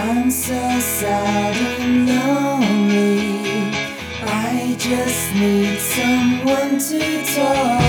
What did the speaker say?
I'm so sad and lonely. I just need someone to talk